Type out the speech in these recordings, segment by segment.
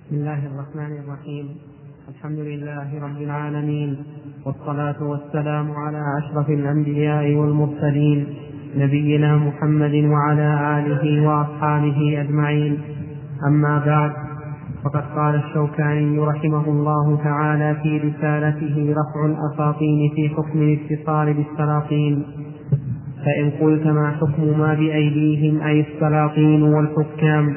بسم الله الرحمن الرحيم. الحمد لله رب العالمين، والصلاة والسلام على أشرف الأنبياء والمرسلين، نبينا محمد وعلى آله وأصحابه أجمعين. أما بعد، فقد قال الشوكاني رحمه الله تعالى في رسالته رفع الأساطين في حكم الاتصال بالسلاطين: فإن قلت ما حكم ما بأيديهم أي السلاطين والحكام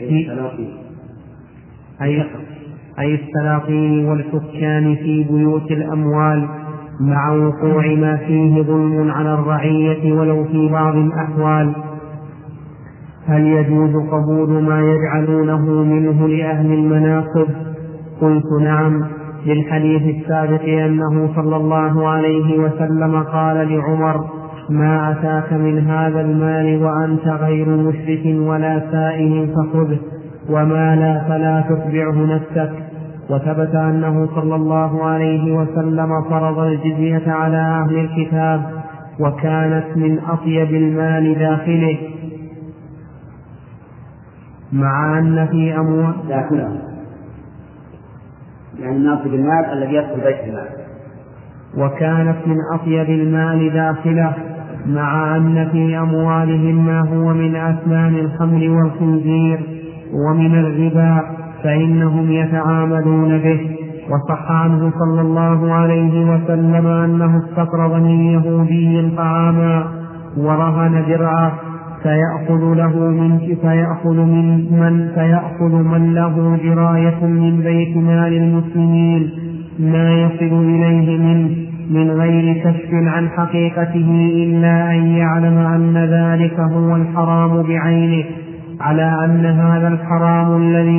أي السلاطين والحكام في بيوت الأموال، مع وقوع ما فيه ظلم على الرعية ولو في بعض الأحوال، هل يجوز قبول ما يجعلونه منه لأهل المناصب؟ قلت نعم، للحديث السابق أنه صلى الله عليه وسلم قال لعمر: ما أتاك من هذا المال وأنت غير مشرك ولا سائل فخذه، وما لا فلا تتبعه نفسك. وثبت أنه صلى الله عليه وسلم فرض الجزية على أهل الكتاب، وكانت من أطيب المال داخله، مع أن في أموال داخله يعني ناطب المال الذي يدخل بيت المال، وكانت من أطيب المال داخله، مع أن في أموالهم ما هو من أثمان الخمر والخنزير ومن الربا فإنهم يتعاملون به. وصح عنه صلى الله عليه وسلم أنه استقرض من يهودي طعاما ورهن درعه فيأخذ من له دراية من بيت مال المسلمين ما يصل إليه من غير كشف عن حقيقته، إلا أن يعلم أن ذلك هو الحرام بعينه، على أن هذا الحرام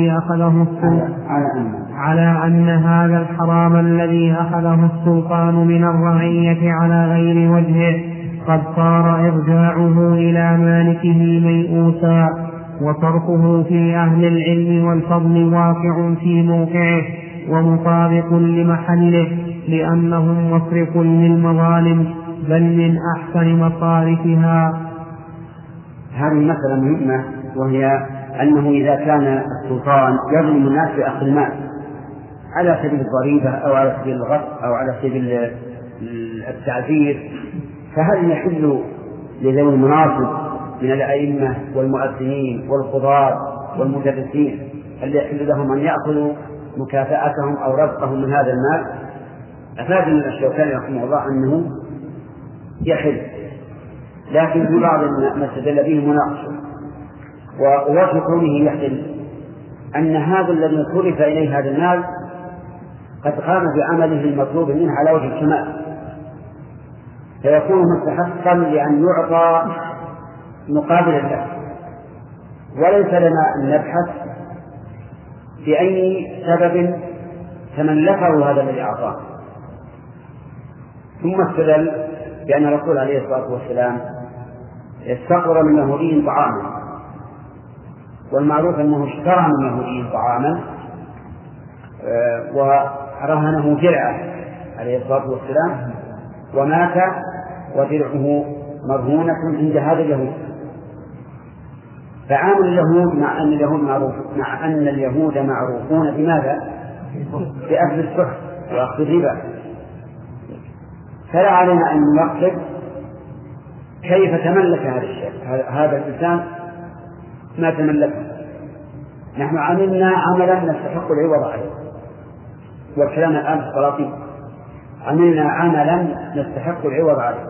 الذي أخذه السلطان من الرعية على غير وجهه قد صار إرجاعه إلى مالكه ميؤوسا، وتركه في أهل العلم والفضل واقع في موقعه ومطابق لمحله، لأنهم مصرف للمظالم بل من أحسن مصارفها. هذه مسألة مهمة، وهي أنه إذا كان السلطان يظلم الناس بأخذ المال على سبيل الضريبة أو على سبيل الغصب أو على سبيل التعذير، فهل يحل لذوي المناصب من الأئمة والمؤذنين والقضاة والمدرسين هل يحل لهم أن يأخذوا مكافأتهم أو رزقهم من هذا المال؟ أفادنا الشوكاني رحمه الله أنه يحل، لكن في بعض ما استدل به مناقشة. ووجه كونه يحل أن هذا الذي صرف إليه هذا المال قد قام بعمله المطلوب منه على وجه الكمال، فيكون مستحقا لأن يعطى مقابل له، وليس لنا أن نبحث بأي سبب تملكه هذا الذي أعطاه. ثم استدل بأن الرسول عليه الصلاة والسلام استقر من يهودي طعاما، والمعروف أنه اشترى من يهودي طعاما ورهنه درعه عليه الصلاة والسلام، ومات ودرعه مرهونة عند هذا اليهود. فعامل اليهود مع أن اليهود معروفون بماذا؟ بأخذ السحت وأخذ الربا، فلا علينا أن نقصد كيف تملك هذا الشيء، هذا الإنسان ما تملكه. نحن عملنا عملا نستحق العوض عليه، والكلام الآن في السلاطين، عملنا عملا نستحق العوض عليه.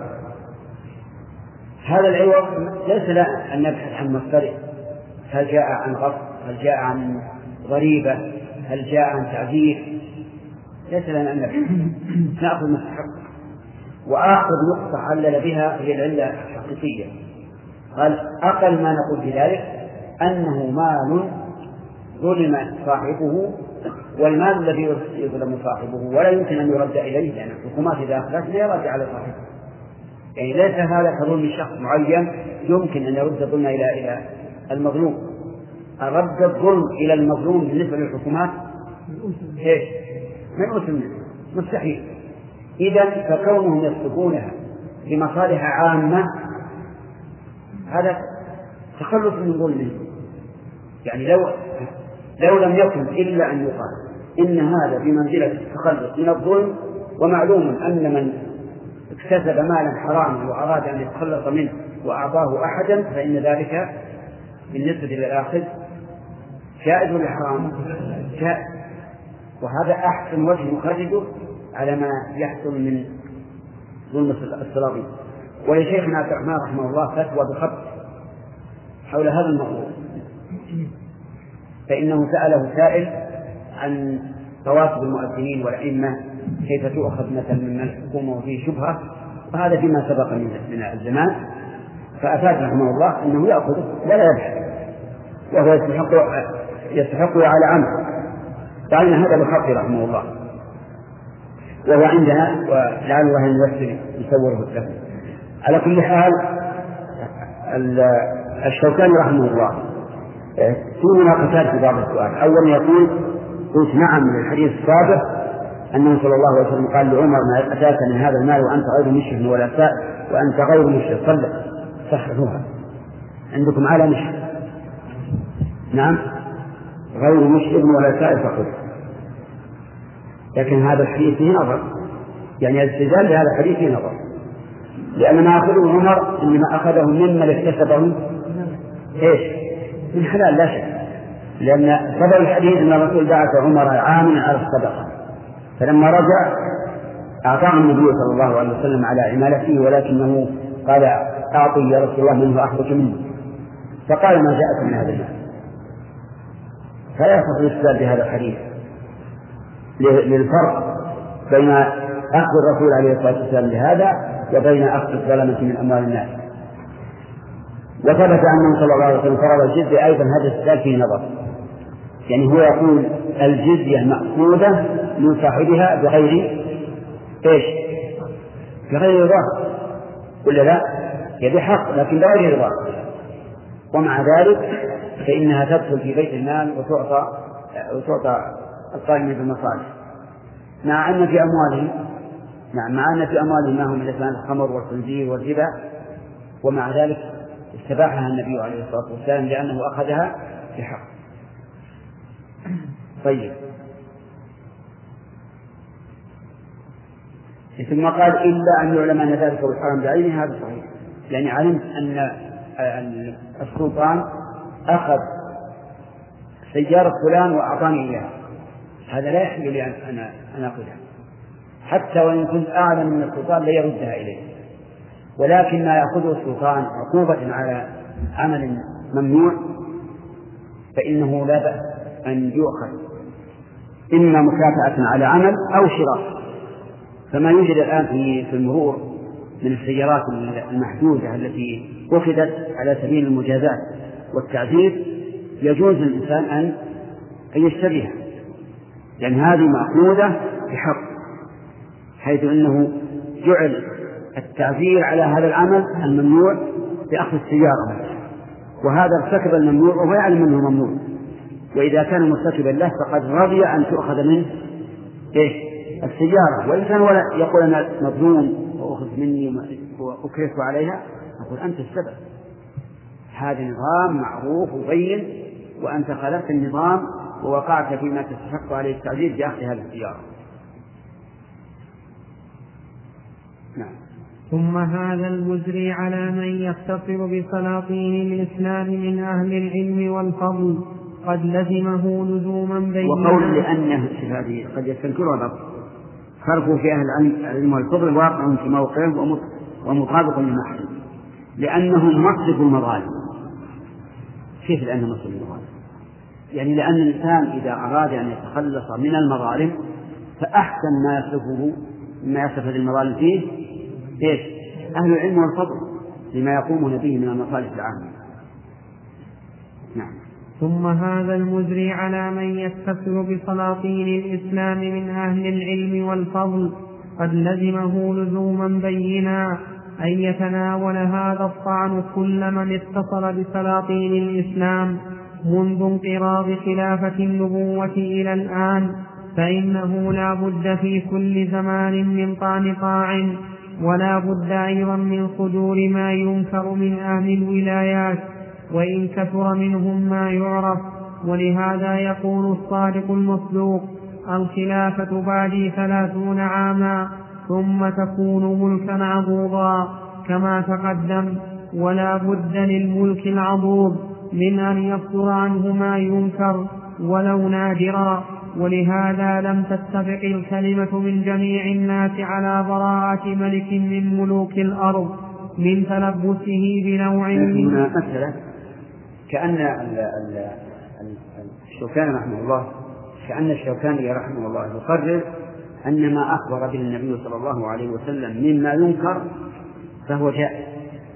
هذا العوض ليس لنا أن نبحث عن مصدره، هل جاء عن غصب، هل جاء عن ضريبة، هل جاء عن تعذير، ليس لنا أن نبحث، نأخذ مستحق. وآخر نقطة علل بها هي العلة الحقيقية، قال أقل ما نقول بذلك أنه مال ظلم صاحبه، والمال الذي يظلم صاحبه ولا يمكن أن يرد إليه، لأن الحكومات إذا أخذت لا يرد على صاحبه، يعني ليس هذا كظلم شخص معين يمكن أن يرد الظلم إلى المظلوم. رد الظلم إلى المظلوم بالنسبة للحكومات من مستحيل. إذن فكونهم يسلكونها لمصالح عامة هذا تخلص من ظلمه. يعني لو لم يكن إلا أن يقال إن هذا بمنزلة التخلص من الظلم، ومعلوم أن من اكتسب مالا حراما وأراد أن يتخلص منه وأعطاه أحدا فإن ذلك بالنسبة للآخذ جائز ولا حرام؟ جائز. وهذا أحسن وجه يخرجه على ما يحصل من ظلم السلاطين. ولشيخنا عبد الرحمن رحمه الله فتوى بخط حول هذا الموضوع، فإنه سأله سائل عن رواتب المؤذنين والأئمة كيف تؤخذ مثلا من الحكومة وفيه شبهة، وهذا فيما سبق من الزمان، فأفاد رحمه الله أنه يأخذه ولا يبحث، وهو يستحقه على عمل. فعلنا هذا بخط رحمه الله، وهو عندنا ولعل الله أن يصوره له. على كل حال الشوكاني رحمه الله في مناقشات في بعض السؤال. أولا يقول: قلت نعم من الحديث السابق أنه صلى الله عليه وسلم قال لعمر: ما أتاك من هذا المال وأنت غير مشرف ولا سائل وأنت غير مشرف، صلح صححوها عندكم على مشرف. نعم، غير مشرف ولا سائل فخذ. لكن هذا الحديث فيه نظر، يعني الاستدلال بهذا الحديث فيه نظر، لأن ما أخذه عمر إنما أخذه ممن اكتسبه إيش؟ من حلال لا شك، لأن سبب الحديث أن الرسول بعث عمر عاما على الصدقة، فلما رجع أعطاه النبي صلى الله عليه وسلم على عمالته، ولكنه قال: أعطي يا رسول الله منه أخرج منه، فقال: ما جاءت من هذا المال. فلا يصح الاستدلال بهذا الحديث للفرق بين أخذ الرسول عليه الصلاة والسلام لهذا وبين أخذ الظلمة من أموال الناس. وثبت أنه صلى الله عليه وسلم فرض الجزية أيضا، هذا الاستدلال فيه نظر، يعني هو يقول الجزية مأخوذة من صاحبها بغير إيش؟ بغير رضاه، ولا لا؟ هي بحق لكن بغير رضاه، ومع ذلك فإنها تدخل في بيت المال وتعطى القائمين بالمصالح، مع أن في أموالهم ما هم إلا الخمر والخنزير والربا، ومع ذلك استباحها النبي عليه الصلاة والسلام لأنه أخذها بحق. طيب، ثم قال: إلا أن يعلم أن ذلك هو الحرام بعينه. هذا صحيح، يعني علمت أن السلطان أخذ سيارة فلان وأعطاني إياها، هذا لا يحل لي أن أخذها، حتى وإن كنت أعلم من السلطان لا يردها إليه. ولكن ما يأخذه السلطان عقوبة على عمل ممنوع فإنه لا بأس أن يؤخذ، إما مكافأة على عمل أو شراء. فما يوجد الآن في المرور من السيارات المحدودة التي أخذت على سبيل المجازات والتعذير، يجوز للإنسان أن يشتريها، لأن هذه مأخوذة بحق، حيث أنه جعل التعذير على هذا العمل الممنوع بأخذ السيارة، وهذا ارتكب الممنوع وهو يعلم أنه ممنوع، وإذا كان مرتكبا له فقد رضي أن تؤخذ منه السيارة. وإن كان يقول أنا مظلوم وأخذ مني وأكرف عليها، نقول أنت السبب، هذا نظام معروف وبين، وأنت خالفت النظام ووقعت فيما تستحق عليه التعذير بأخذ هذه السيارة. نعم. ثم هذا المجري على من يختصر بسلاطين الإسلام من أهل العلم والفضل قد لزمه لزوما بينا. وقول لأنه هذه قد يستنكرها بعض، فرقوا في أهل العلم والفضل واقع في موقعهم ومطابق لمحل، لأنهم مصرف المظالم. كيف لأنهم مصرف المظالم؟ يعني لأن الإنسان إذا أراد أن يتخلص من المظالم فأحسن ما يصرفه مما يصرف هذه المظالم فيه إيش؟ أهل العلم والفضل لما يقومون به من المصالح العامة. نعم. ثم هذا المجري على من يستفسر بسلاطين الإسلام من أهل العلم والفضل قد لزمه لزوما بينا أن يتناول هذا الطعن كل من اتصل بسلاطين الإسلام منذ انقراض خلافة النبوة إلى الآن، فإنه لا بد في كل زمان من طعن طاعن، ولا بد أيضا من صدور ما ينكر من أهل الولايات، وإن كثر منهم ما يعرف ولهذا يقول الصادق المصدوق: الخلافة بعدي 30 عاما ثم تكون ملكا عضوضا كما تقدم. ولا بد للملك العضوض من أن يصدر عنه ما ينكر ولو نادرا، ولهذا لم تتفق الكلمة من جميع الناس على براءة ملك من ملوك الأرض من تلبسه بنوع من مثلا كأن الشوكاني رحمه الله يقرر أن ما أخبر به النبي صلى الله عليه وسلم مما ينكر فهو جائز،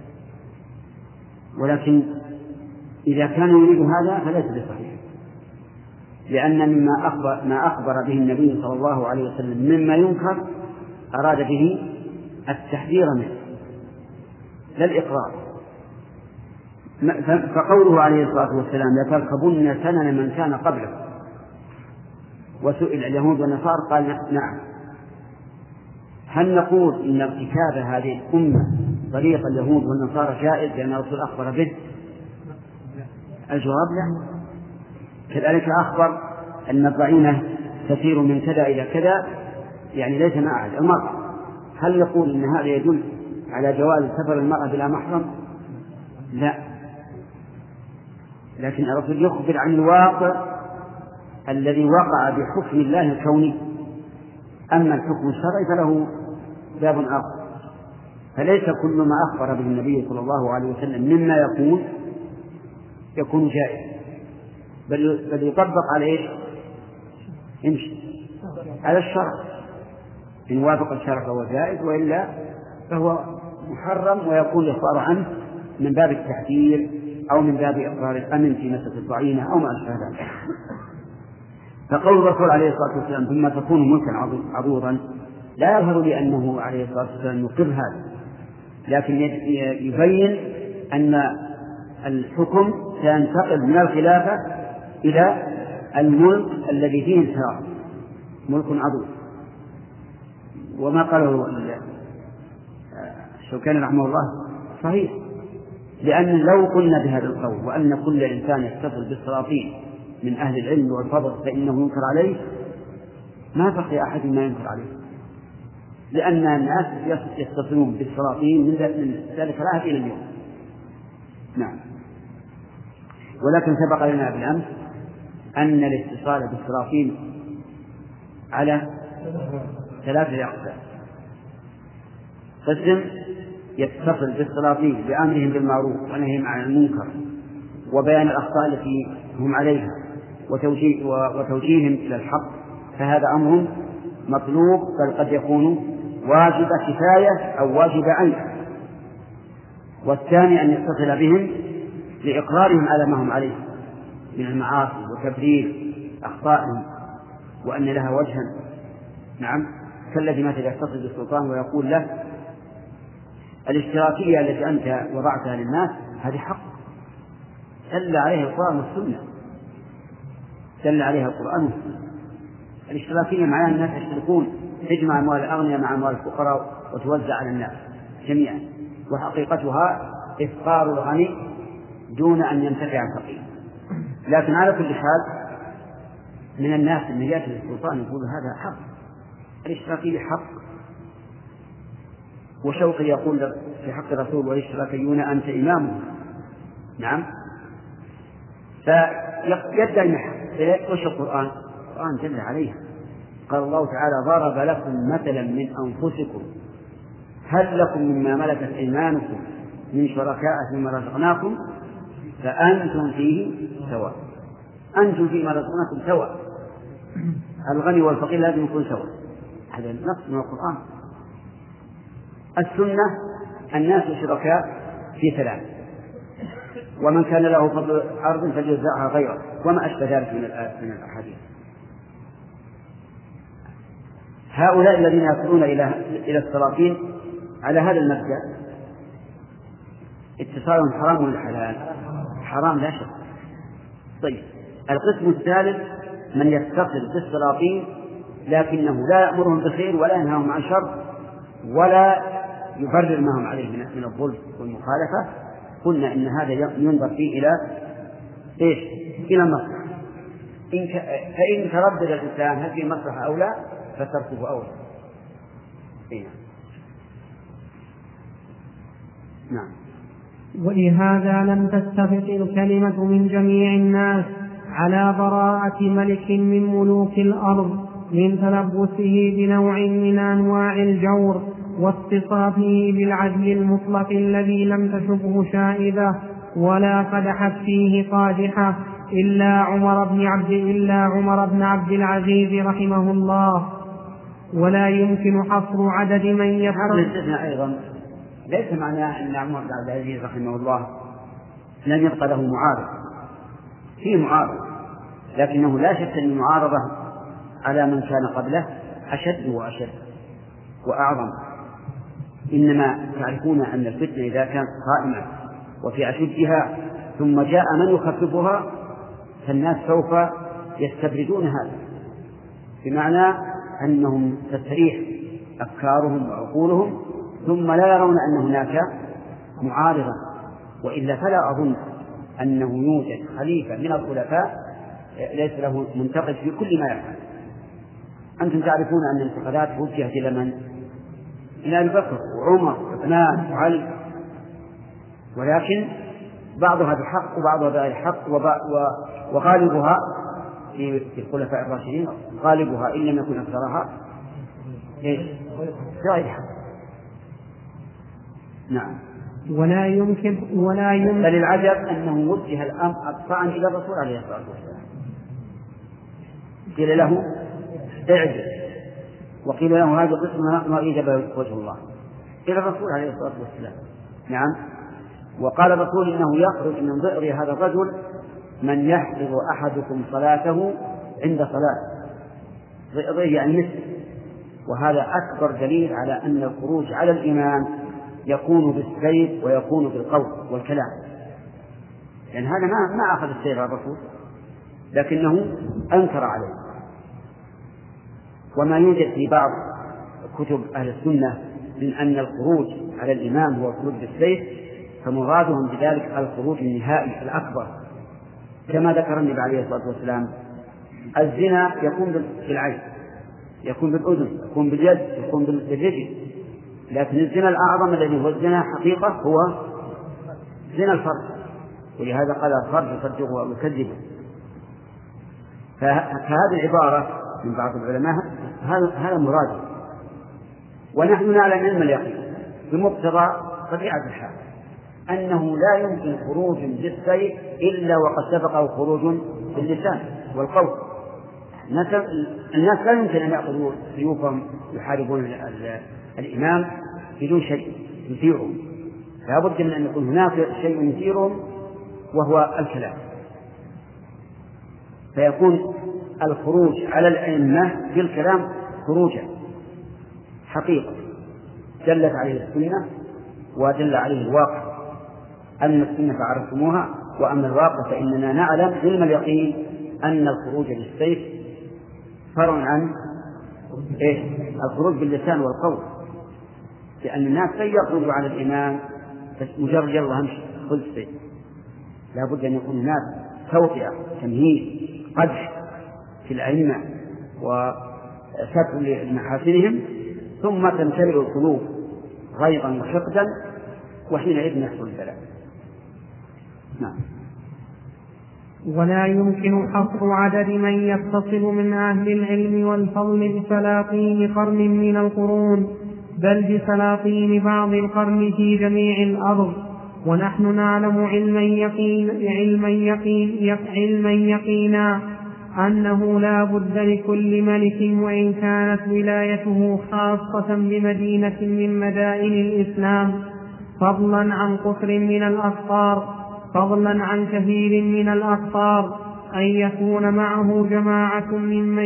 ولكن إذا كان يريد هذا فليس بصحيح، لأن ما أخبر به النبي صلى الله عليه وسلم مما ينكر أراد به التحذير منه لا الإقرار. فقوله عليه الصلاة والسلام: لتركبن سنن من كان قبله، وسئل اليهود والنصارى قال: نعم. هل نقول إن ارتكاب هذه الأمة طريق اليهود والنصارى جائز لأن الرسول أخبر به؟ الجواب لا. كذلك أخبر أن الضعينة تسير من كذا إلى كذا، يعني ليس مع أحد المرأة. هل نقول إن هذا يدل على جواز سفر المرأة بلا محرم؟ لا، لكن الرسول يخبر عن الواقع الذي وقع بحكم الله الكوني، أما الحكم الشرعي فله باب آخر. فليس كل ما أخبر به النبي صلى الله عليه وسلم مما يكون جائز، بل يطبق على إيش؟ على الشرع. إن وافق الشرع فهو جائز، وإلا فهو محرم ويكون الإخبار عنه من باب التحذير أو من باب إقرار الأمن في مسألة الضعينة أو ما أشبه ذلك. فقول الرسول عليه الصلاة والسلام: ثم تكون ملكا عضوضا، لا يظهر لأنه عليه الصلاة والسلام يقر هذا، لكن يبين أن الحكم سينتقل من الخلافة إلى الملك الذي فيه انحراف، ملك عضوض. وما قاله الشوكاني رحمه الله صحيح، لأن لو قلنا بهذا القول وأن كل إنسان يتصل بالسلاطين من أهل العلم والفضل فإنه ينكر عليه، ما بقي أحد ما ينكر عليه، لأن الناس يتصلون بالسلاطين من ذلك العهد إلى اليوم. نعم. ولكن سبق لنا بالأمس أن الاتصال بالسلاطين على 3 أقسام: قسم يتصل بالسلاطين بأمرهم بالمعروف ونهيهم عن المنكر وبيان الأخطاء التي هم عليها وتوجيههم إلى الحق، فهذا أمر مطلوب، بل قد يكون واجب كفاية أو واجب عين. والثاني أن يتصل بهم لإقرارهم على ما هم عليه من المعاصي وتبرير أخطائهم وأن لها وجها. نعم، كالذي مثلا يتصل بالسلطان ويقول له: الاشتراكية التي أنت وضعتها للناس هذه حق، دل عليها القرآن والسنة، دل عليها القرآن والسنة. الاشتراكية معناها الناس يشتركون، تجمع أموال الأغنياء مع أموال الفقراء وتوزع على الناس جميعا، وحقيقتها إفقار الغني دون أن ينتفع الفقير. لكن على كل حال من الناس من يأتي للسلطان يقول هذا حق، الاشتراكية حق. وشوقي يقول في حق الرسول: والاشتراكيون أنت إمامهم. نعم. فيبدأ المحن. وش القرآن دل عليها. قال الله تعالى: ضرب لكم مثلا من أنفسكم هل لكم مما ملكت أيمانكم من شركاء فيما رزقناكم فأنتم فيه سواء. أنتم فيما رزقناكم سواء، الغني والفقير لازم يكون سواء. هذا النص من القرآن. السنة: الناس شركاء في 3، ومن كان له فضل أرض فليزرعها غيره، وما أشبه ذلك من الأحاديث. هؤلاء الذين يصلون إلى السلاطين على هذا المبدأ اتصالهم حرام ولا حلال؟ حرام لا شك. طيب، القسم الثالث: من يتصل بالسلاطين لكنه لا يأمرهم بالخير ولا ينهاهم عن شر ولا يبرر ما هم عليه من الظلم والمخالفة. قلنا إن هذا ينظر فيه إلى إيش؟ إلى المصلحة. فإن تردد الإنسان هل في مصلحة أو لا فتركه أولى. نعم. ولهذا لم تتفق الكلمة من جميع الناس على براءة ملك من ملوك الأرض من تلبسه بنوع من أنواع الجور واتصافه بالعدل المطلق الذي لم تشبه شائبة ولا قدحت فيه قادحة إلا عمر بن عبد العزيز رحمه الله. ولا يمكن حصر عدد من يفعل. الاستثناء أيضا ليس معناه أن عمر بن عبد العزيز رحمه الله لم يبقى له معارض، فيه معارض، لكنه لا شك أن المعارضة على من كان قبله أشد وأشد وأعظم. إنما تعرفون أن الفتنة إذا كانت قائمة وفي أشدها ثم جاء من يخففها فالناس سوف يستبردون هذا، بمعنى أنهم تستريح أفكارهم وعقولهم ثم لا يرون أن هناك معارضا. وإلا فلا أظن أنه يوجد خليفة من الخلفاء ليس له منتقد في كل ما يفعل. أنتم تعرفون أن الانتقادات وجهت إلى من؟ إلى أبي بكر وعمر وعثمان وعلي، ولكن بعضها بحق وبعضها بغير حق، وغالبها في الخلفاء الراشدين غالبها إن لم يكن أكثرها بغير حق. نعم. ولا يمكن بل العجب أنه وجه الطعن إلى الرسول عليه الصلاة والسلام، قيل له اعجل وقيل له هذا قسم ما إجب وجه الله إلى الرسول عليه الصلاة والسلام. نعم. وقال الرسول إنه يخرج من ضئر هذا الرجل من يحفظ أحدكم صلاته عند صلاة، ضئر يعني مثل. وهذا أكبر دليل على أن الخروج على الإمام يكون بالسيف ويكون بالقول والكلام، يعني هذا ما أخذ السيف على الرسول لكنه أنكر عليه. وما يوجد في بعض كتب أهل السنة من أن الخروج على الإمام هو الخروج بالسيف، فمرادهم بذلك الخروج النهائي الأكبر، كما ذكر النبي عليه الصلاة والسلام الزنا يكون بالعين، يكون بالأذن، يكون باليد، يكون بالرجل، لكن الزنا الأعظم الذي هو الزنا حقيقة هو زنا الفرج، ولهذا قال الفرج يصدقه ويكذبه. فهذه العبارة من بعض العلماء هذا مراد، ونحن نعلم علم اليقين بمقتضى طبيعة الحال أنه لا يمكن خروج بالسيف إلا وقد سبقه خروج باللسان والقول. الناس لا يمكن أن يأخذوا سيوفهم يحاربون الإمام بدون شيء يثيرهم، لا بد من أن يكون هناك شيء يثيرهم وهو الكلام، فيكون الخروج على الأئمة بالكلام خروجا حقيقة دلت عليه السنة ودل عليه الواقع. أن السنة فعرفتموها، وأما الواقع فإننا نعلم علم اليقين أن الخروج بالسيف فرع عن الخروج باللسان والقول، لأن الناس لن يخرجوا على الإمام مجرد يلا همشي خذ السيف، لا بد أن يكون هناك توطئة تمهيد قدح في الأئمة وستر لمحاسنهم، ثم تمتلئ القلوب غيظا وحقدا، وحينئذ يحصل البلاء. نعم. ولا يمكن حصر عدد من يتصل من أهل العلم والفضل بسلاطين قرن من القرون، بل بسلاطين بعض القرن في جميع الأرض. ونحن نعلم علما يقينا أنه لا بد لكل ملك وإن كانت ولايته خاصة بمدينة من مدائن الإسلام، فضلا عن قصر من الأقطار، فضلا عن كثير من الأقطار، أن يكون معه جماعة ممن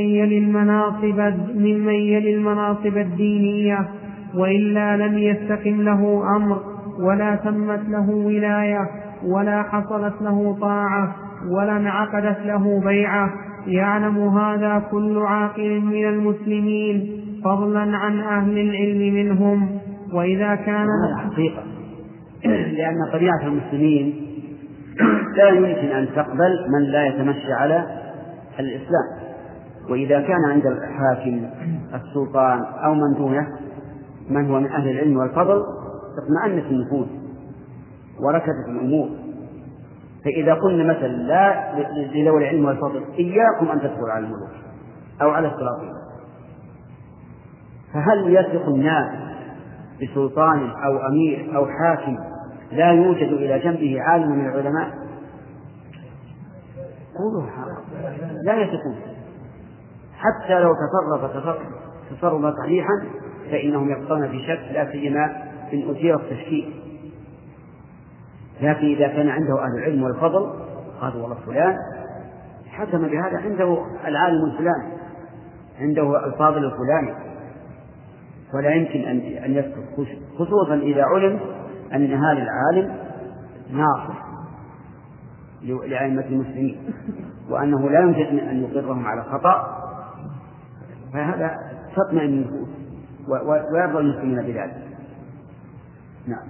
يلي المناصب الدينية، وإلا لم يستقم له أمر، ولا تمت له ولاية، ولا حصلت له طاعة، ولا انعقدت له بيعة. يعلم هذا كل عاقل من المسلمين، فضلا عن أهل العلم منهم. وإذا كان حقيقة لأن طبيعة المسلمين لا يمكن أن تقبل من لا يتمشى على الإسلام. وإذا كان عند الحاكم السلطان أو من دونه من هو من أهل العلم والفضل اطمأنت النفوس وركزت الأمور. فإذا قلنا مثلا لا لذوي العلم والفضل إياكم أن تدخلوا على الملوك أو على السلاطين، فهل يثق الناس بسلطان أو أمير أو حاكم لا يوجد إلى جنبه عالم من العلماء؟ قولوا لا يثقون، حتى لو تصرف صحيحا فإنهم يبقون في شك، لا سيما إن أثير التشكيك. لكن إذا كان عنده أهل العلم والفضل قال والله فلان حكم بهذا، عنده العالم الفلاني، عنده الفاضل الفلاني، ولا يمكن أن يسكت، خصوصا إذا علم أن هذا العالم ناصح لأئمة المسلمين وأنه لا يمكن أن يقرهم على خطأ، فهذا تطمئن النفوس ويرضى المسلمين بذلك. نعم.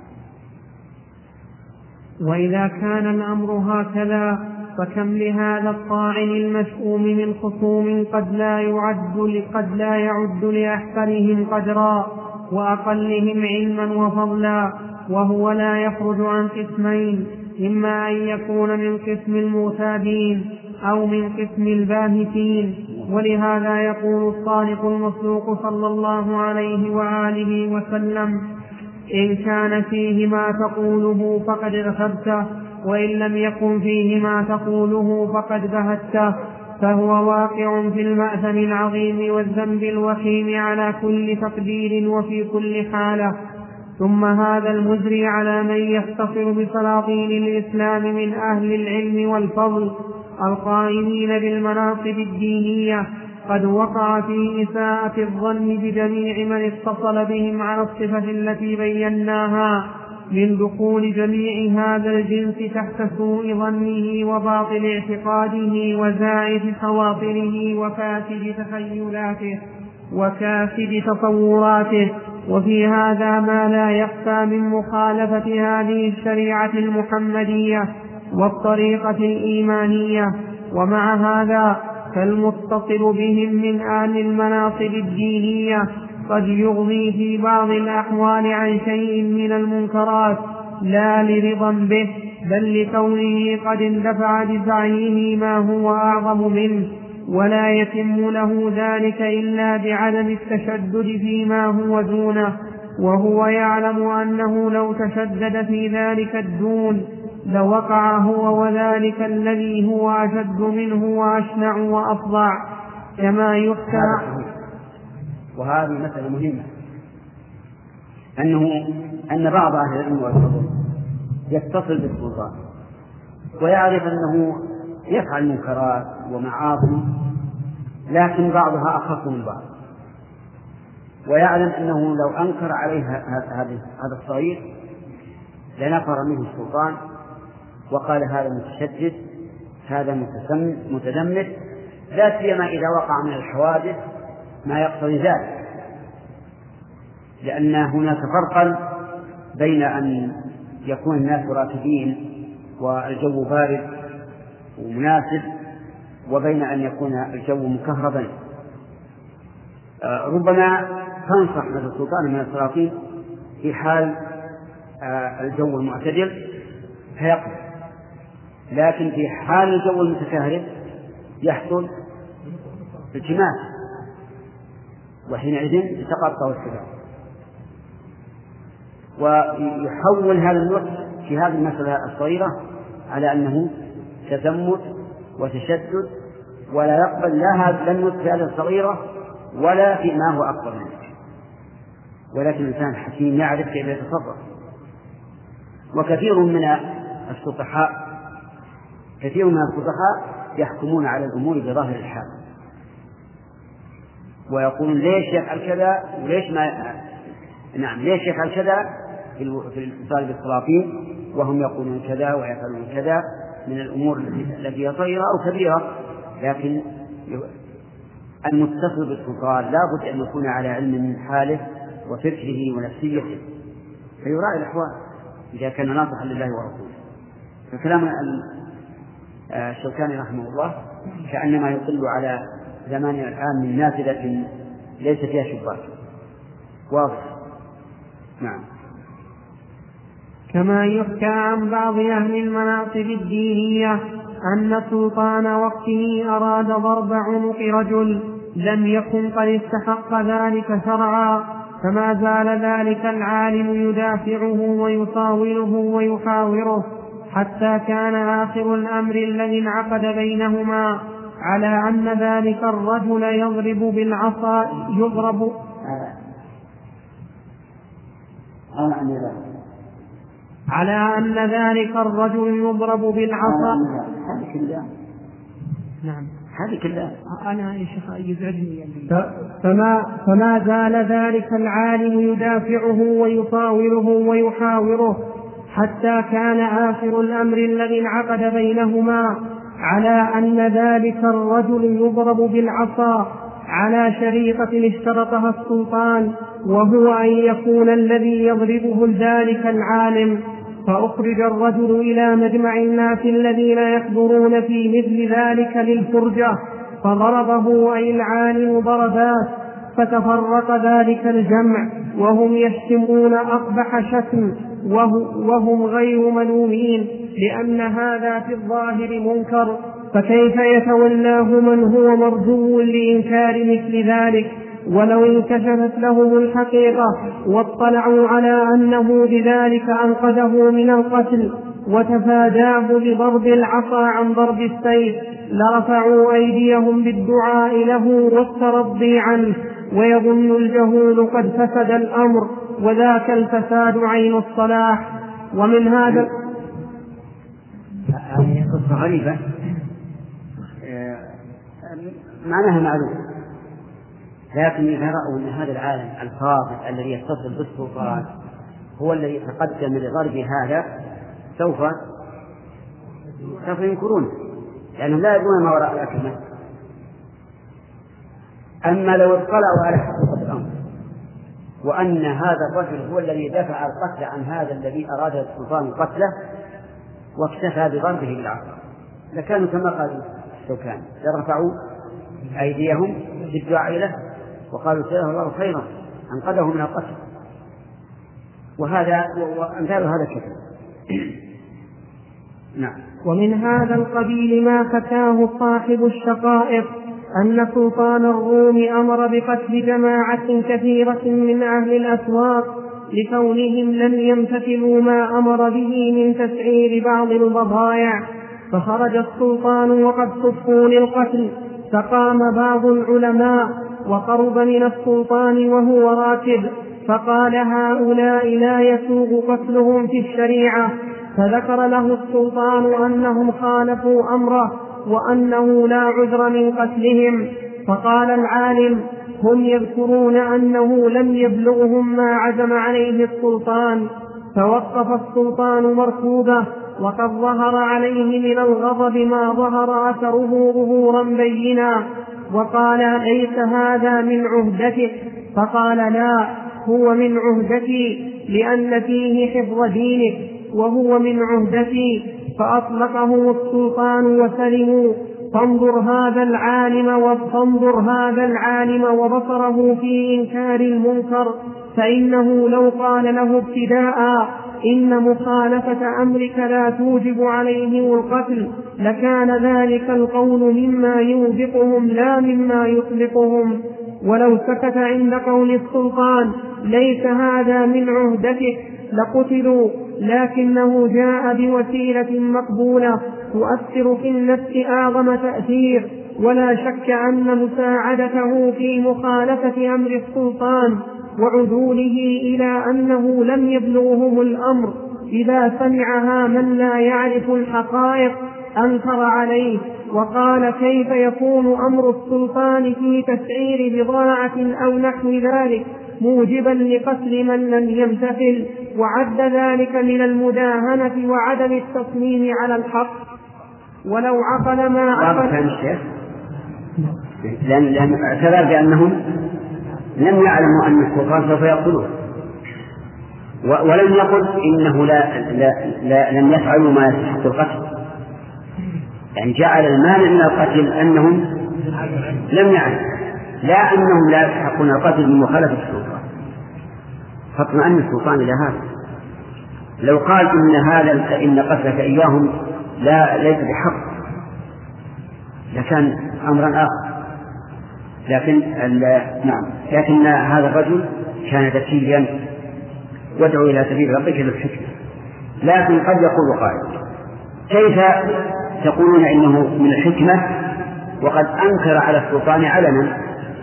وإذا كان الأمر هكذا فكم لهذا الطاعن المشؤوم من خصوم قد لا يعد لأحسنهم قدرا وأقلهم علما وفضلا، وهو لا يخرج عن قسمين: إما أن يكون من قسم المعتادين أو من قسم الباهتين. ولهذا يقول الصادق المصدوق صلى الله عليه وآله وسلم: إن كان فيه ما تقوله فقد ركبته، وإن لم يكن فيه ما تقوله فقد بهته. فهو واقع في المأثم العظيم والذنب الوخيم على كل تقدير وفي كل حالة. ثم هذا المجري على من يختصر بسلاطين الإسلام من أهل العلم والفضل القائمين بالمناصب الدينية قد وقع في إساءة الظن بجميع من اتصل بهم على الصفة التي بيناها من دخول جميع هذا الجنس تحت سوء ظنه وباطل اعتقاده وزائف خواطره وفاسد تخيلاته وكاسد تصوراته. وفي هذا ما لا يخفى من مخالفة هذه الشريعة المحمدية والطريقة الإيمانية. ومع هذا فالمتصل بهم من أهل المناصب الدينية قد يغني في بعض الأحوال عن شيء من المنكرات لا لرضا به، بل لكونه قد اندفع بسعيه ما هو أعظم منه، ولا يتم له ذلك إلا بعدم التشدد فيما هو دونه، وهو يعلم أنه لو تشدد في ذلك الدون لوقع هو وذلك الذي هو أشد منه وأشنع وأفظع كما يحكى. وهذه مسألة مهمة، أن بعض أهل العلم والفضل يتصل بالسلطان ويعرف أنه يفعل منكرات ومعاصي، لكن بعضها أخف من بعض، ويعلم أنه لو أنكر عليه هذا الصغير لنفر منه السلطان وقال هذا متشدد، هذا متدمر، لا سيما إذا وقع من الحوادث ما يقتضي ذلك، لأن هناك فرقا بين أن يكون الناس راكبين والجو بارد ومناسب وبين أن يكون الجو مكهربا. ربما تنصح مثل السلطان من السلاطين في حال الجو المعتدل فيقبل، لكن في حال الجو المتكهرب يحصل التماس، وحينئذ يتقطع السباق. ويحول هذا النصح في هذه المسألة الصغيرة على أنه تزمت وتشدد، ولا يقبل لا النصح في هذه الصغيرة ولا في ما هو أكبر منه. ولكن الإنسان حكيم يعرف كيف يتصرف. وكثير من السطحاء يحكمون على الأمور بظاهر الحال، ويقولون ليش يفعل كذا وليش ما ليش يفعل كذا في طالب السلاطين وهم يقولون كذا ويفعلون كذا من الأمور التي هي صغيرة أو كبيرة. لكن المتصل بالسلطان لا بد أن يكون على علم من حاله وفكره ونفسيته فيراعي الأحوال إذا كان ناصحا لله ورسوله. فكلام الشوكاني رحمه الله كأنما يطل على زماننا الآن من نافذة ليس فيها شباك. واضح. نعم. كما يحكى عن بعض أهل المناصب الدينية أن سلطان وقته أراد ضرب عنق رجل لم يكن قد استحق ذلك شرعا، فما زال ذلك العالم يدافعه ويطاوله ويحاوره حتى كان آخر الأمر الذي انعقد بينهما على أن ذلك الرجل يضرب بالعصا على أن ذلك الرجل يضرب بالعصا. نعم هذه كلها أنا يا شيخ يزعجني. فما زال ذلك العالم يدافعه ويطاوله ويحاوره حتى كان آخر الأمر الذي انعقد بينهما على أن ذلك الرجل يضرب بالعصا على شريطة اشترطها السلطان، وهو أن يكون الذي يضربه ذلك العالم. فأخرج الرجل إلى مجمع الناس الذين يحضرون في مثل ذلك للفرجة، فضربه أي العالم ضربات، فتفرق ذلك الجمع وهم يشتمون أقبح شتم وهم غير ملومين، لأن هذا في الظاهر منكر، فكيف يتولاه من هو مرجو لإنكار مثل ذلك؟ ولو انكشفت لهم الحقيقة واطلعوا على أنه بذلك أنقذه من القتل وتفاداه بضرب العصا عن ضرب السيف لرفعوا أيديهم بالدعاء له والترضي عنه، ويظن الجهول قد فسد الأمر، وذاك الفساد عين الصلاح. ومن هذا هذه قصة غريبة معناها معلوم، لكن إذا رأوا أن هذا العالم الفاضل الذي يتصل بالسلطان هو الذي يتقدم لضرب هذا سوف ينكرون، لأنهم لا يدرون ما وراء الأكمة. أما لو اطلعوا على حقيقة الأمر وأن هذا الرجل هو الذي دفع القتل عن هذا الذي أراد السلطان قتله واكتفى بضربه بالعصا لكانوا كما قال الشوكاني لرفعوا أيديهم بالدعاء له وقالوا جزاه الله خيرا أنقذه من القتل. وهذا وأمثال هذا كثير. نعم. ومن هذا القبيل ما حكاه صاحب الشقائق أن سلطان الروم أمر بقتل جماعة كثيرة من أهل الأسواق لكونهم لم يمتثلوا ما أمر به من تسعير بعض البضائع، فخرج السلطان وقد صفوا للقتل، فقام بعض العلماء وقرب من السلطان وهو راكب فقال هؤلاء لا يسوغ قتلهم في الشريعة، فذكر له السلطان أنهم خالفوا أمره وأنه لا عذر من قتلهم. فقال العالم هم يذكرون أنه لم يبلغهم ما عزم عليه السلطان، فوقف السلطان مركوبه وقد ظهر عليه من الغضب ما ظهر أثره ظهورا بينا، وقال ليس هذا من عهدتك؟ فقال لا، هو من عهدتي لأن فيه حفظ دينك وهو من عهدتي. فأطلقه السلطان وسلموا. فانظر هذا العالم وبصره في إنكار المنكر، فإنه لو قال له ابتداء إن مخالفة أمرك لا توجب عليهم القتل لكان ذلك القول مما يوبقهم لا مما يطلقهم. ولو سكت عند قول السلطان ليس هذا من عهدتك لقتلوا، لكنه جاء بوسيلة مقبولة تؤثر في النفس أعظم تأثير، ولا شك أن مساعدته في مخالفة أمر السلطان وعدوله إلى أنه لم يبلغهم الأمر إذا سمعها من لا يعرف الحقائق أنكر عليه وقال كيف يكون أمر السلطان في تسعير بضاعة أو نحو ذلك موجبا لقتل من لم يمتثل، وعد ذلك من المداهنة وعدم التصميم على الحق. ولو عقل ما عقل لأن اعتبر بأنهم لم يعلموا أن السلطان سوف يقتلوه، ولم يقل إنه لم يفعلوا ما يستحق القتل، يعني جعل المانع من القتل أنهم لم يعلم، لا أنهم لا يستحقون القتل بمخالفة السلطان، فاطمأن السلطان إلى هذا. لو قال إن قتلك إياهم ليس بحق لكان أمرا آخر، لكن هذا الرجل كان ذكيا وادعو إلى سبيل ربك بالحكمة. لكن قد يقول قائل كيف تقولون إنه من الحكمة وقد أنكر على السلطان علنا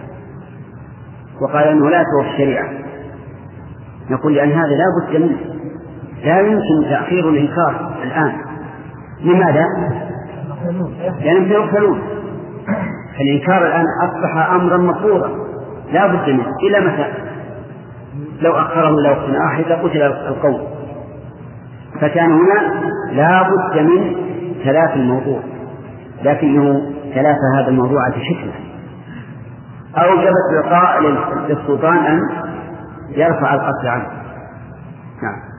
وقال أنه لا توفي الشريعة؟ نقول لأن هذا لا بد منه، لا يمكن تأخير الإنكار الآن. لماذا؟ لأنهم سيقتلون. الإنكار الآن أصبح أمرا مفروضا لا بد منه. إلى متى؟ لو أخره إلى وقت آخر لقتل القوم. فكان هنا لا بد من ثلاث الموضوع، لكنه ثلاث هذا الموضوع بحكمة أوجبت بقاء للسلطان أن يرفع القتل عنه. نعم.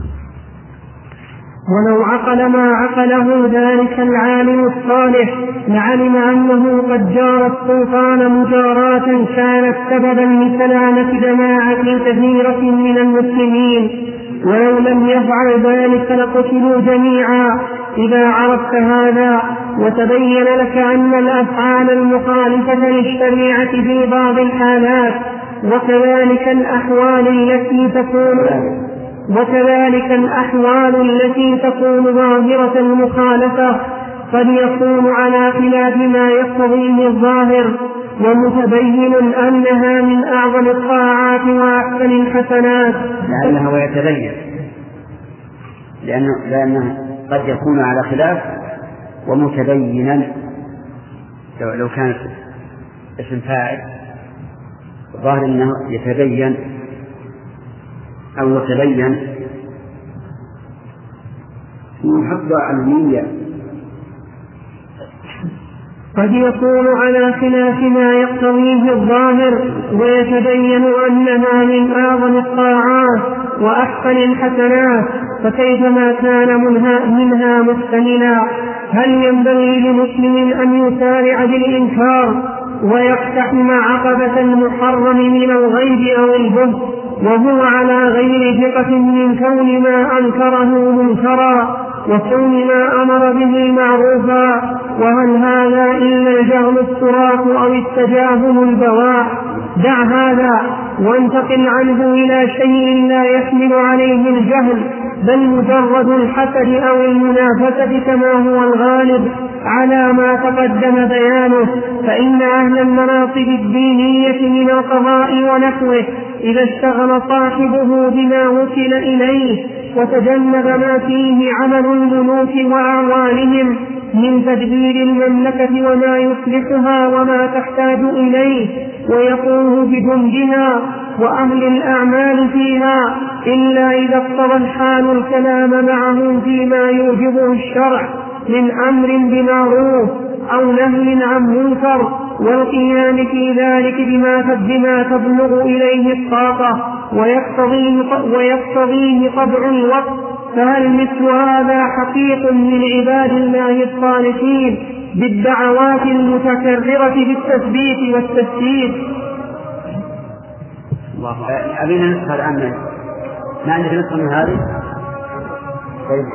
ولو عقل ما عقله ذلك العالم الصالح لعلم أنه قد جار السلطان مجاراة كانت سببا لسلامة جماعة كثيرة من المسلمين، ولو لم يفعل ذلك لقتلوا جميعا. إذا عرفت هذا وتبين لك أن الأفعال المخالفة للشريعة في بعض الحالات وكذلك الأحوال التي تكون ظاهرة المخالفة قد يكون على خلاف ما يقتضيه الظاهر، ومتبين أنها من أعظم الطاعات وأحسن الحسنات. لأنه يتبين لأنه قد يكون على خلاف ومتبينا. لو كانت اسم فاعل ظاهر أنه يتبين أو يتبين محضة علمية قد يكون على خلاف ما يقتضيه الظاهر ويتبين أنها من أعظم الطاعات وأحسن الحسنات، فكيفما كان منها مستملا. هل ينبغي لمسلم أن يسارع بالإنكار ويقتحم عقبة المحرم من الغيب أو الجهل وهو على غير ثقة من كون ما أنكره منكرا وكون ما أمر به معروفا؟ وهل هذا إلا الجهل الصراخ أو التجاهل البواح؟ دع هذا وانتقل عنه إلى شيء لا يحمل عليه الجهل بل مجرد الحسد أو المنافسة كما هو الغالب على ما تقدم بيانه. فإن أهل المناصب الدينية من القضاء ونحوه إذا اشتغل صاحبه بما وكل إليه وتجنب ما فيه عمل الملوك وأعوانهم من تدبير المملكة وما يصلحها وما تحتاج إليه ويقوم بجندها وأهل الأعمال فيها، إلا إذا اقتضى الحال الكلام معهم فيما يوجبه الشرع من أمر بمعروف أو نهي عن منكر والقيام في ذلك بما تبلغ إليه الطاقة ويقتضيه طبع الوقت. فهل مثل هذا حقيق من عباد الله الصالحين بالدعوات المتكررة بالتثبيت والتسديد؟ أبينا نسخة الآن ما عندك نسخة من هذه؟ طيب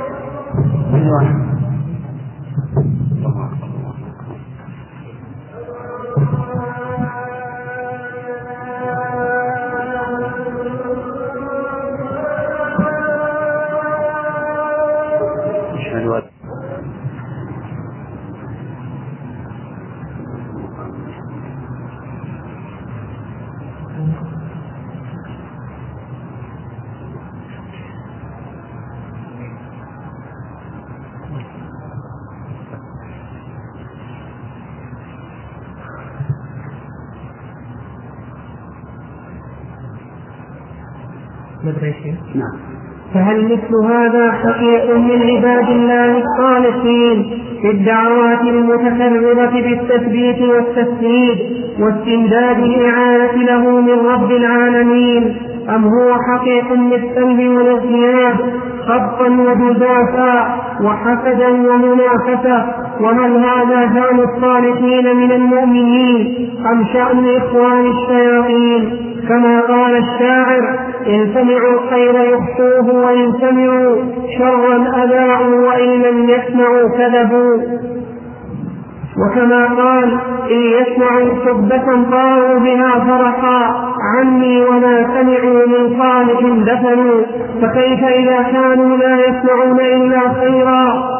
فهل مثل هذا حقيق من عباد الله الصالحين في الدعوات المتكررة بالتثبيت والتسديد واستمداد الإعانة له من رب العالمين، أم هو حقيق للسلب والاغتياب خبطا وجزافا وحسدا ومنافسة وهل هذا شأن الصالحين من المؤمنين أم شأن إخوان الشياطين؟ كما قال الشاعر: إن سمعوا الخير يخفوه وإن سمعوا شرا أذاعوا وإن لم يسمعوا كذبوا. وكما قال: إن يسمعوا سبة طاروا بها فرحا عني وما سمعوا من صالح دفنوا. فكيف إذا كانوا لا يسمعون إلا خيرا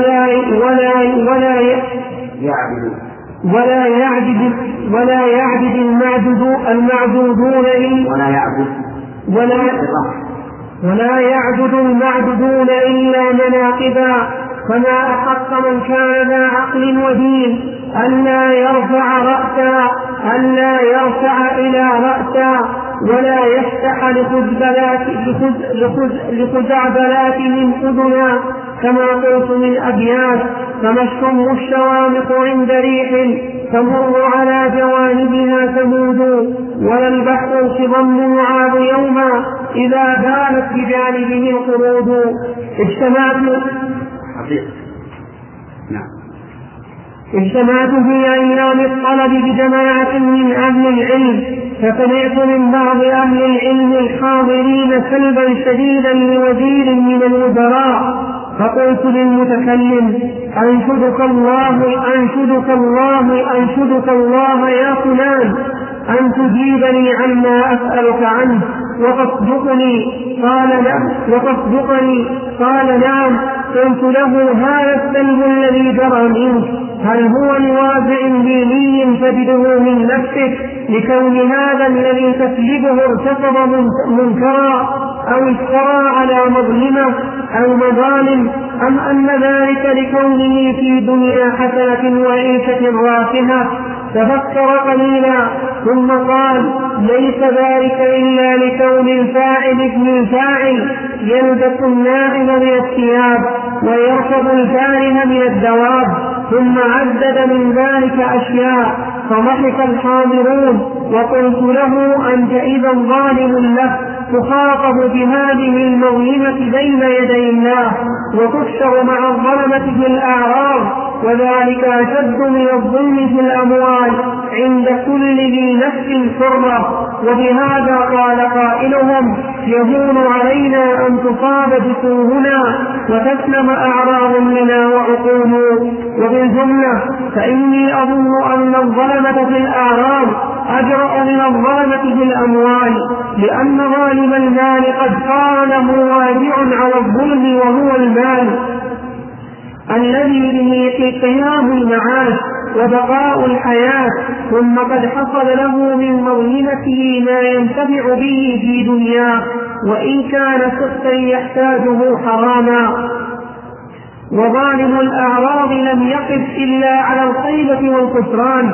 ولا يعبد المعبدون إلا مناقبا. فما أحق من كان ذا عقل ودين ألا يرفع إلى رأسا ولا يفتح لخزعبلات من أذنا. كما قلت من أبيات: فما الشم الشوامق عند ريح تمر على جوانبها تمود ولا البحر الخضم يعاب يوما إذا بانت بجانبه القرود. اجتمعت في أيام الطلب بجماعة من أهل العلم، فسمعت من بعض أهل العلم الحاضرين سلبا شديدا لوزير من الوزراء، فقلت للمتكلم: أنشدك الله يا فلان أن تجيبني عما أسألك عنه وتصدقني. قال نعم. قلت له: هذا السلب الذي جرى منك هل هو لوازع ديني تجده من نفسك لكون هذا الذي تسلبه ارتكب منكرا أو افترى على مظلمة أو مظالم، أم أن ذلك لكونه في دنيا حسنة وعيشة رافهة؟ تفكر قليلا ثم قال: ليس ذلك إلا لكون الفاعل ابن الفاعل يلبس الناعم من الثياب ويركب الفارهة من الدواب. ثم عدد من ذلك أشياء فضحك الحاضرون. وقلت له: أنت إذا ظالم له تخاطب بهذه المظلمة بين يدي الله وتحشر مع الظلمة في الأعراض، وذلك أشد من الظلم في الأموال عند كل ذي نفس حرة. وبهذا قال قائلهم: يهون علينا أن تصاب جسومنا وتسلم أعراض لنا وعقول. وبالجملة فإني أظن أن الظلمة في الأعراض أجرأ من الظلمة في الأموال، لأن ظالم المال قد كان مواجع على الظلم وهو المال الذي به قيام المعاش وبقاء الحياة، ثم قد حصل له من مظلمته ما ينتفع به في دنياه وإن كان سخطا يحتاجه حراما. وظالم الأعراض لم يقف إلا على الخيبة والخسران.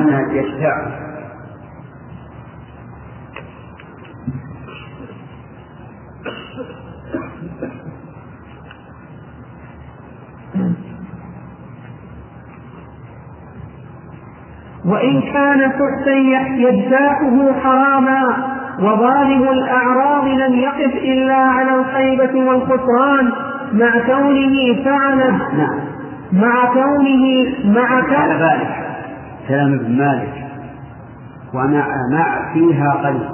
وإن كان سحتا يجزاؤه حراما. وظالم الأعراض لم يقف إلا على الخيبة والخسران مع كونه فعل كلام ابن مالك ومع فيها قليل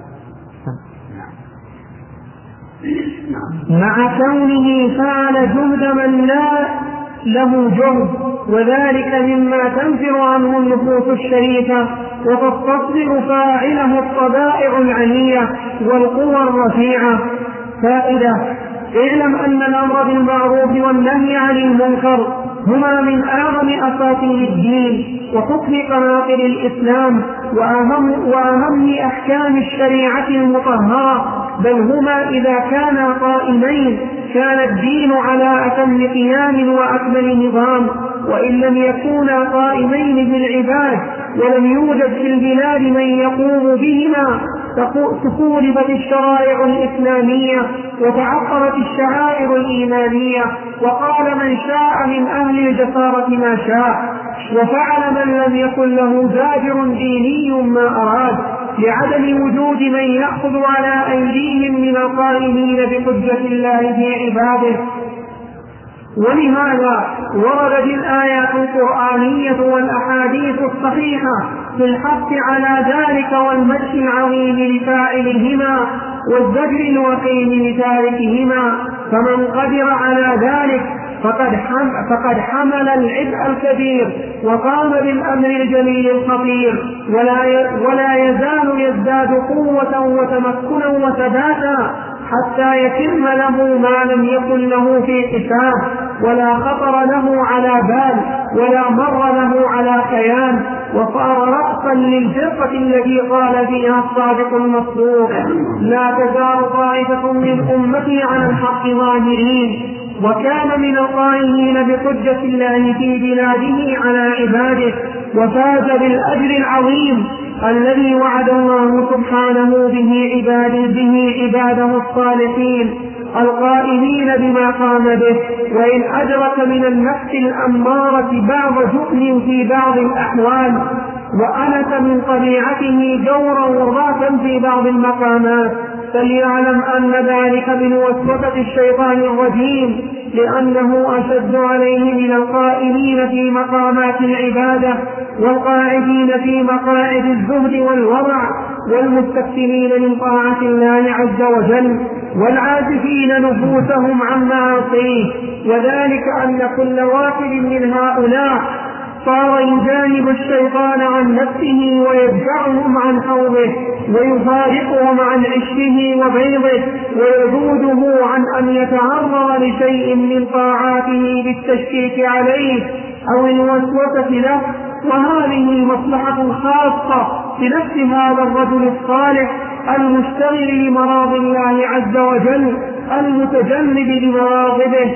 مع كونه فعل جهد من لا له جهد، وذلك مما تنفر عنه النفوس الشريفة وتستصدر فاعله الطبائع العلية والقوى الرفيعة. فائدة: اعلم أن الأمر بالمعروف والنهي عن المنكر هما من أعظم أساطير الدين وحكم قناطر الإسلام وأهم أحكام الشريعة المطهرة، بل هما إذا كانا قائمين كان الدين على أتم قيام وأكمل نظام. وإن لم يكونا قائمين بالعباد ولم يوجد في البلاد من يقوم بهما تخولفت الشرائع الإسلامية وتعطلت الشعائر الإيمانية، وقال من شاء من أهل الجسارة ما شاء، وفعل من لم يكن له زاجر ديني ما أراد، لعدم وجود من يأخذ على أيديهم من القائمين بحجة الله في عباده. ولهذا وردت الآيات القرآنية والأحاديث الصحيحة في الحث على ذلك والمدح العظيم لفاعلهما والزجر الوخيم لتاركهما، فمن قدر على ذلك فقد حمل العبء الكبير وقام بالأمر الجليل الخطير، ولا يزال يزداد قوة وتمكنا وثباتا حتى يتم له ما لم يكن له في حساب، ولا خطر له على بال، ولا مر له على خيال، وصار رأسا للفرقة التي قال فيها الصادق المصدوق: لا تزال طائفة من أمتي على الحق ظاهرين. وكان من القائمين بحجة الله في بلاده على عباده، وفاز بالأجر العظيم الذي وعد الله سبحانه به عباده الصالحين القائمين بما قام به، وإن أدرك من النفس الأمارة بعض جهل في بعض الأحوال، وأنس من طبيعته جورا وضعفا في بعض المقامات، فليعلم أن ذلك من وسوسة الشيطان الرجيم، لأنه أشد عليه من القائمين في مقامات العبادة والقاعدين في مقاعد الزهد والورع والمستكثرين من طاعة الله عز وجل والعازفين نفوسهم عن معاصيه. وذلك أن كل واحد من هؤلاء صار يجانب الشيطان عن نفسه ويدفعهم عن حوضه ويفارقهم عن عشه وبيضه ويذوده عن أن يتعرض لشيء من طاعاته بالتشكيك عليه أو الوسوسة له. وهذه مصلحة خاصة بنفس هذا الرجل الصالح المشتغل لمراض الله عز وجل المتجنب لمراغبه.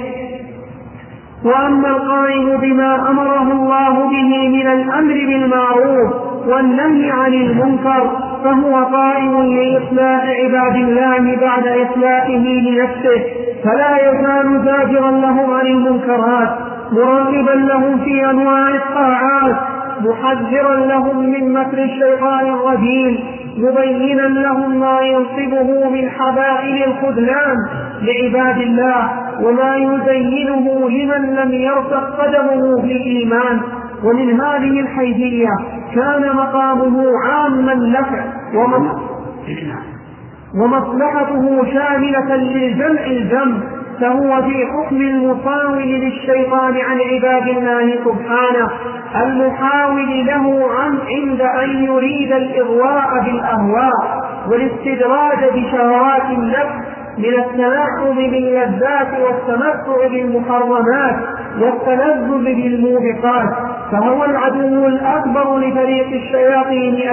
وأما القائم بما أمره الله به من الأمر بالمعروف والنهي عن المنكر فهو قائم لإصلاح عباد الله بعد إصلاحه لنفسه، فلا يزال زاجرا لهم عن المنكرات، مراقبا لهم في أنواع الطاعات، محذرا لهم من مكر الشيطان الرجيم، مبينا لهم ما ينصبه من حبائل الخذلان لعباد الله وما يزينه لمن لم يرتق قدمه في الإيمان. ومن هذه الحيثية كان مقامه عاما النفع ومصلحته شاملة للجمع الجم، فهو في حكم المحاول للشيطان عن عباد الله سبحانه، المحاول له عند أن يريد الإغواء بالأهواء والاستدراج بشهوات النفس من التنعم باللذات والتمتع بالمحرمات والتلذذ بالموبقات، فهو العدو الأكبر لفريق الشياطين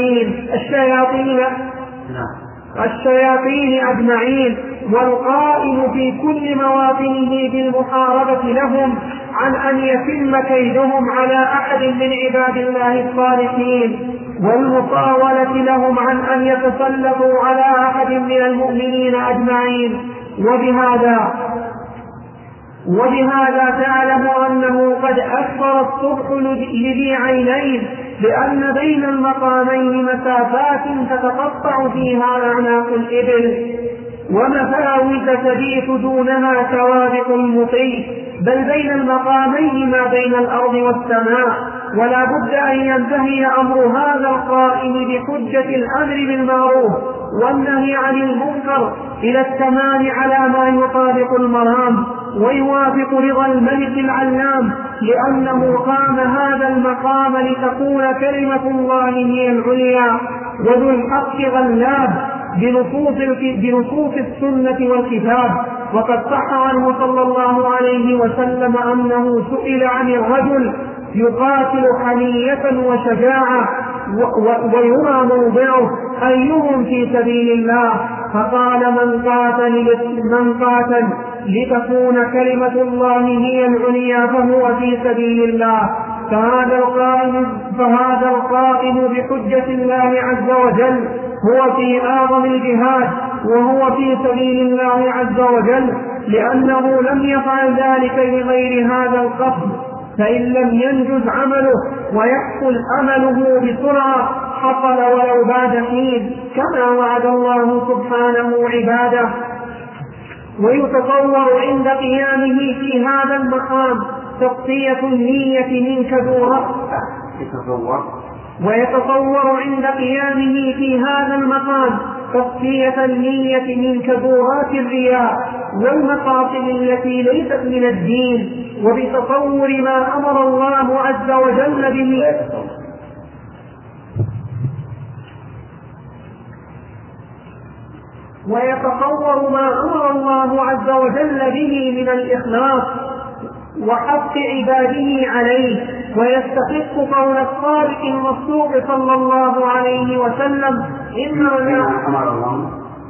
أجمعين والقائم في كل مواطنه بالمحاربة لهم عن أن يتم كيدهم على أحد من عباد الله الصالحين والمطاولة لهم عن أن يتسلطوا على أحد من المؤمنين أجمعين. وبهذا تعلم أنه قد أكثر الصبح لذي عينين، لأن بين المقامين مسافات تتقطع فيها أعناق الإبل ومفاوز تبيت دونها سوابق المطير، بل بين المقامين ما بين الأرض والسماء. ولا بد أن ينتهي أمر هذا القائم بحجة الأمر بالمعروف والنهي عن المنكر إلى التمام على ما يطابق المرام ويوافق رضا الملك العلام، لأنه قام هذا المقام لتكون كلمة الله هي العليا وذو الحق غلاب بنصوص السنة والكتاب. وقد صح عنه صلى الله عليه وسلم أنه سئل عن الرجل يقاتل حمية وشجاعة ويرى موضعه أيهم في سبيل الله، فقال من قاتل لتكون كلمة الله هي العليا فهو في سبيل الله. فهذا القائم بحجة الله عز وجل هو في أعظم الجهاد وهو في سبيل الله عز وجل، لأنه لم يفعل ذلك لغير هذا القصد، فإن لم ينجز عمله ويحصل أمله بسرعة حصل ولو بعد حين، كما وعد الله سبحانه عباده. ويتصور عند قيامه في هذا المقام تصفية النية من كدورات ويتصور عند قيامه في هذا المقام تصفية النية من كدورات الرياء والمقاصد التي ليست من الدين، وبتصور ما أمر الله عز وجل به ويتصور ما أمر الله عز وجل به من الإخلاص وحق عباده عليه، ويستحق قول الصادق المصدوق صلى الله عليه وسلم إنما أمر الله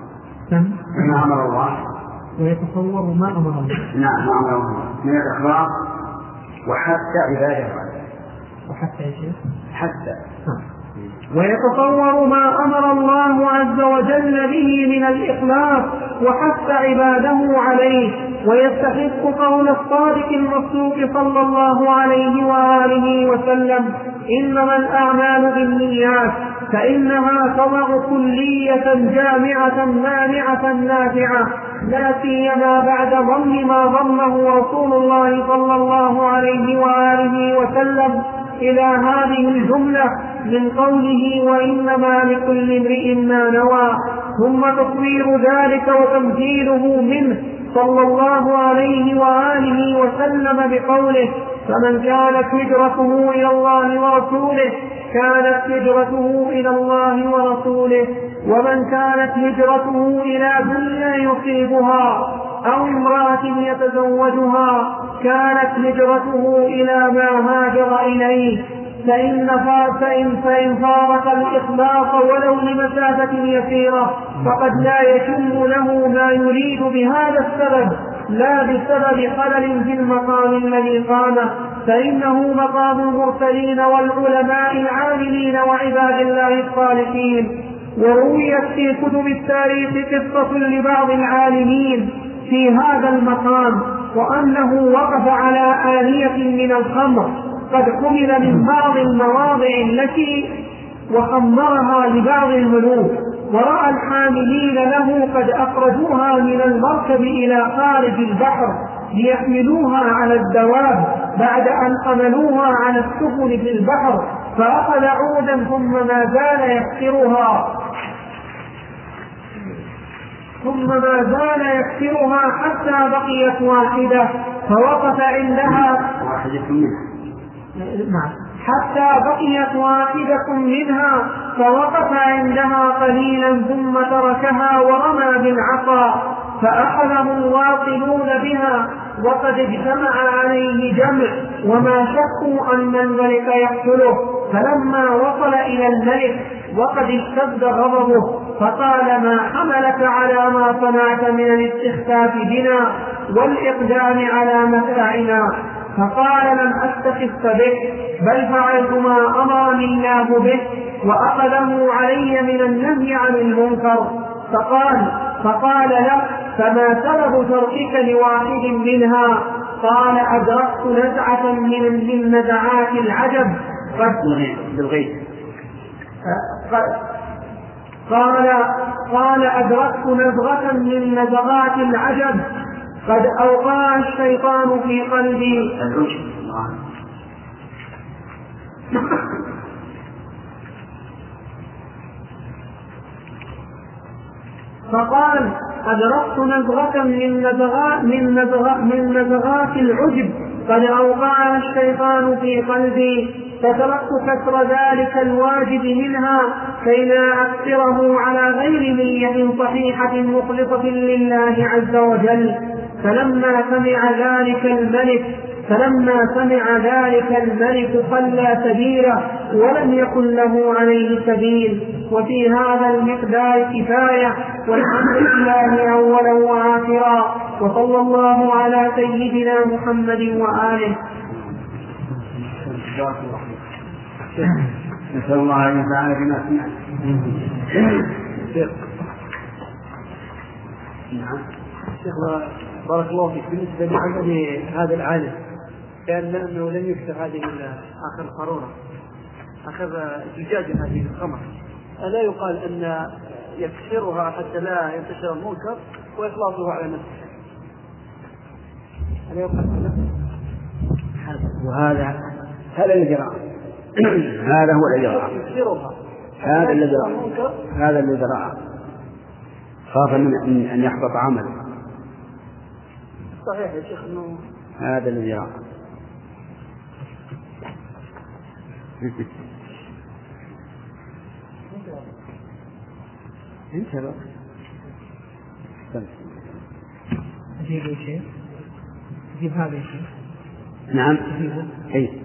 ويتصور ما أمر الله نعم ما أمر الله من الإخلاص وحتى عباده وحتى يا شيخ حتى ويتصور ما أمر الله عز وجل به من الإخلاص وحث عباده عليه، ويستحق قول الصادق المصدوق صلى الله عليه وآله وسلم إنما الأعمال بالنيات، فإنها تضع كلية جامعة مانعة نافعة، لا سيما بعد ضم ما ضمه رسول الله صلى الله عليه وآله وسلم إلى هذه الجملة من قوله وإنما لكل امرئ ما نوى، ثم تصوير ذلك وتمثيله منه صلى الله عليه وآله وسلم بقوله فمن كانت هجرته إلى الله ورسوله كانت هجرته إلى الله ورسوله، ومن كانت هجرته إلى دنيا يصيبها أو امرأة يتزوجها كانت هجرته إلى ما هاجر إليه، فإن فارق الإخلاص ولو لمسافة يسيرة فقد لا يتم له ما يريد بهذا السبب لا بسبب خلل في المقام الذي قامه، فإنه مقام المرسلين والعلماء العاملين وعباد الله الصالحين. ورويت في كتب التاريخ قصة لبعض العالمين في هذا المقام، وأنه وقف على آنية من الخمر قد حمل من بعض المواضع التي وخمرها لبعض الملوك، ورأى الحاملين له قد أخرجوها من المركب إلى خارج البحر ليحملوها على الدواب بعد أن حملوها على السفن في البحر، فأخذ عودا ثم ما زال يكسرها حتى بقيت واحدة فوقف عندها حتى بقيت واحدة منها فوقف عندها قليلا ثم تركها ورمى بالعصا، فأخذه الواصلون بها وقد اجتمع عليه جمع وما شكوا أن الملك يقتله، فلما وصل إلى الملك وقد اشتد غضبه فقال ما حملك على ما صنعت من الاستخفاف بنا والإقدام على متاعنا؟ فقال لم أستخف بك بل فعلت ما أمرني الله به وأخذه علي من النهي عن المنكر. فقال له فما سبب تركك لواحد منها؟ قال أدركت نزعة من نزعات العجب قال أدركت نزغة من نزغات العجب قد أوقع الشيطان في قلبي. فقال أدركت نزغة من نزغات العجب قد أوقع الشيطان في قلبي، فتركت كسر ذلك الواجب منها كي لا أكثره على غير نية صحيحة مخلصة لله عز وجل. فلما سمع ذلك الملك خلى سبيله ولم يكن له عليه سبيل. وفي هذا المقدار كفاية، والحمد لله أولا وآخرا، وصلى الله على سيدنا محمد وآله. نسأل الله أن ينفعنا بما سمعنا. شيخ بارك الله فيك، بالنسبة لعمل هذا العالم كأنه لم يكتب هذه آخر قارورة آخر زجاجة هذه الخمر، ألا يقال أن يكسرها حتى لا ينتشر المنكر وإخلاصه على نفسه؟ هل يقال وهذا الإجراء هذا هو الإجراء هذا الإجراء خاف من أن يحبط عمله. صحيح يا شيخ إنه هذا الإجراء. انت بقى أجيب شيء أجيب هذا الشيء. نعم أجيبه. أي